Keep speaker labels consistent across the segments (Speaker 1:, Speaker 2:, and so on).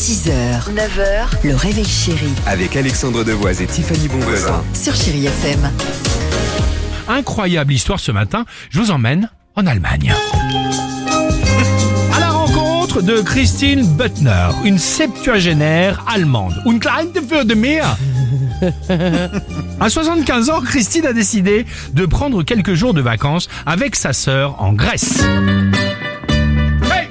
Speaker 1: 6h, 9h, le réveil chéri
Speaker 2: Avec Alexandre Devoise et Tiffany Bonvoisin.
Speaker 1: sur Chéri FM.
Speaker 3: Incroyable histoire ce matin, je vous emmène en Allemagne. À la rencontre de Christine Büttner, une septuagénaire allemande. Une kleine de mehr. À 75 ans, Christine a décidé de prendre quelques jours de vacances avec sa sœur en Grèce. Hey!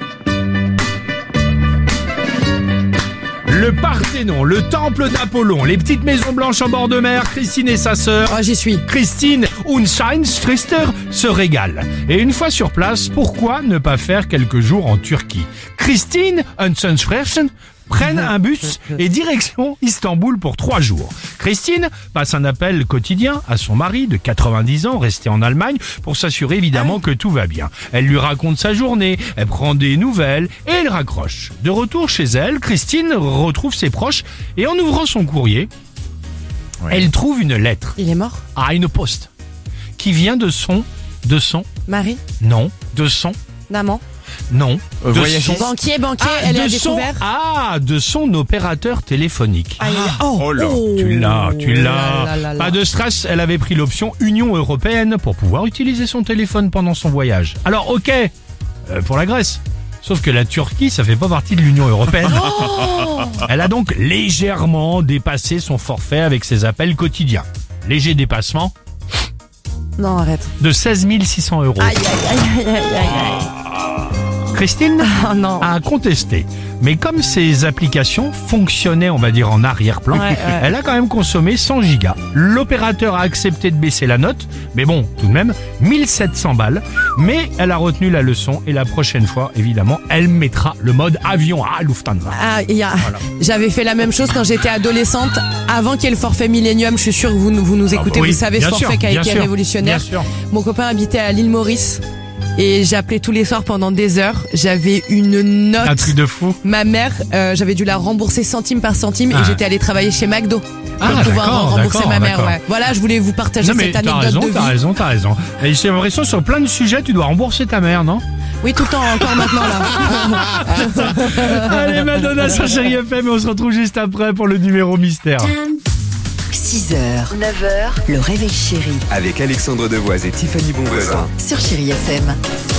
Speaker 3: Le Parthénon, le temple d'Apollon, les petites maisons blanches en bord de mer, Christine et sa sœur,
Speaker 4: J'y suis.
Speaker 3: Christine und Schwester se régalent. Et une fois sur place, pourquoi ne pas faire quelques jours en Turquie? Christine und Schwester prennent un bus et direction Istanbul pour 3 jours. Christine passe un appel quotidien à son mari de 90 ans resté en Allemagne pour s'assurer évidemment que tout va bien. Elle lui raconte sa journée, elle prend des nouvelles et elle raccroche. De retour chez elle, Christine retrouve ses proches et en ouvrant son courrier, elle trouve une lettre
Speaker 4: Il est mort?
Speaker 3: à une poste qui vient de son
Speaker 4: Marie?
Speaker 3: non, de son
Speaker 4: Naman?
Speaker 3: non, de son
Speaker 4: Banquier, elle a
Speaker 3: de son
Speaker 4: découvert?
Speaker 3: de son opérateur téléphonique.
Speaker 4: Oh
Speaker 2: là.
Speaker 3: Tu l'as.
Speaker 4: là là.
Speaker 3: Pas de stress, elle avait pris l'option Union Européenne pour pouvoir utiliser son téléphone pendant son voyage. Alors ok, pour la Grèce. Sauf que la Turquie, ça fait pas partie de l'Union Européenne. Elle a donc légèrement dépassé son forfait avec ses appels quotidiens. Léger dépassement
Speaker 4: Non, arrête.
Speaker 3: de 16 600 €.
Speaker 4: Aïe, aïe, aïe, aïe, aïe, aïe.
Speaker 3: Christine
Speaker 4: Oh non.
Speaker 3: a contesté. Mais comme ces applications fonctionnaient, on va dire, en arrière-plan,
Speaker 4: Ouais.
Speaker 3: elle a quand même consommé 100 gigas. L'opérateur a accepté de baisser la note, mais bon, tout de même, 1700 balles. Mais elle a retenu la leçon et la prochaine fois, évidemment, elle mettra le mode avion à Lufthansa.
Speaker 4: J'avais fait la même chose quand j'étais adolescente, avant qu'il y ait le forfait Millennium. Je suis sûre que vous nous écoutez,
Speaker 3: oui,
Speaker 4: vous savez ce
Speaker 3: bien
Speaker 4: forfait
Speaker 3: sûr,
Speaker 4: qui a
Speaker 3: bien
Speaker 4: été
Speaker 3: sûr,
Speaker 4: révolutionnaire.
Speaker 3: bien sûr.
Speaker 4: Mon copain habitait à l'île Maurice et j'appelais tous les soirs pendant des heures. J'avais une note.
Speaker 3: Un truc de fou.
Speaker 4: Ma mère, j'avais dû la rembourser centime par centime et j'étais allée travailler chez McDo pour pouvoir
Speaker 3: d'accord,
Speaker 4: rembourser
Speaker 3: d'accord,
Speaker 4: ma mère.
Speaker 3: d'accord.
Speaker 4: Ouais. Voilà, je voulais vous partager
Speaker 3: Non mais
Speaker 4: cette
Speaker 3: t'as
Speaker 4: anecdote
Speaker 3: raison,
Speaker 4: de vie.
Speaker 3: t'as raison. Et j'ai l'impression sur plein de sujets, tu dois rembourser ta mère, non?
Speaker 4: Oui, tout le temps, encore maintenant là.
Speaker 3: Allez, Madonna sur Chéri FM et on se retrouve juste après pour le numéro mystère.
Speaker 1: 6h, 9h, le réveil chéri
Speaker 2: Avec Alexandre Devoise et Tiffany Bonvoisin.
Speaker 1: sur Chéri FM.